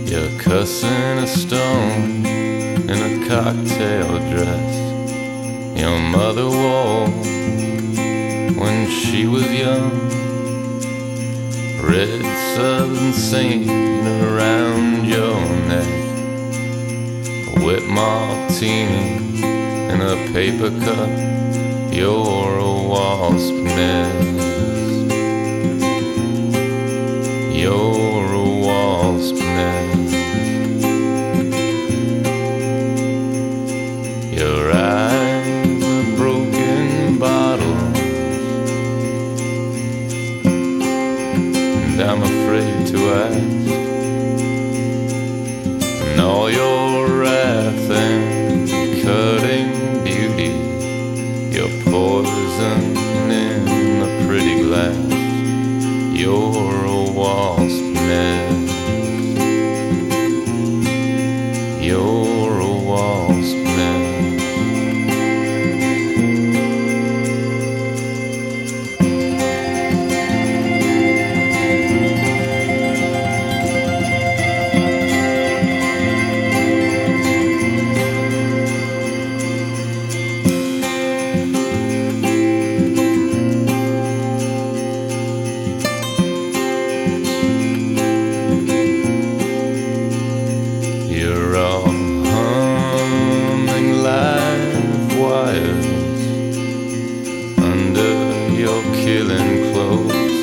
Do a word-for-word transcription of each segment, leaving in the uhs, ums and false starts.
You're cussing a stone in a cocktail dress your mother wore when she was young. Red southern saint around your neck, a wet martini in a paper cup. You're a wasp nest. You're a wasp nest. Your eyes are broken bottles, and I'm afraid to ask. And all your wrath and cutting beauty, your poison in a pretty glass. You're a wasp nest. You're a wasp nest. You're all humming live wires under your killing clothes.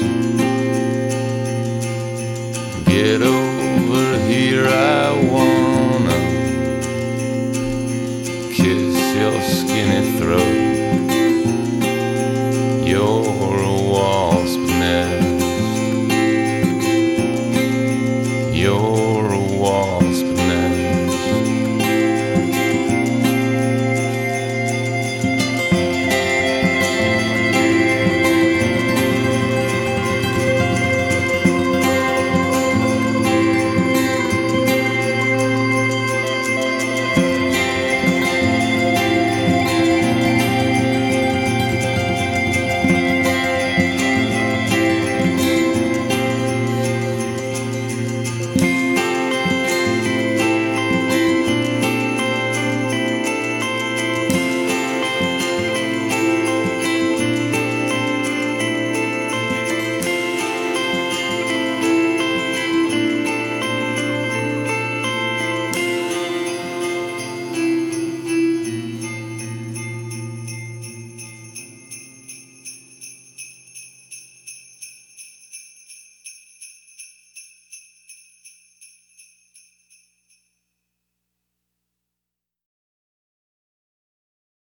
Get over here, I wanna kiss your skinny throat. You're a wasp nest. You're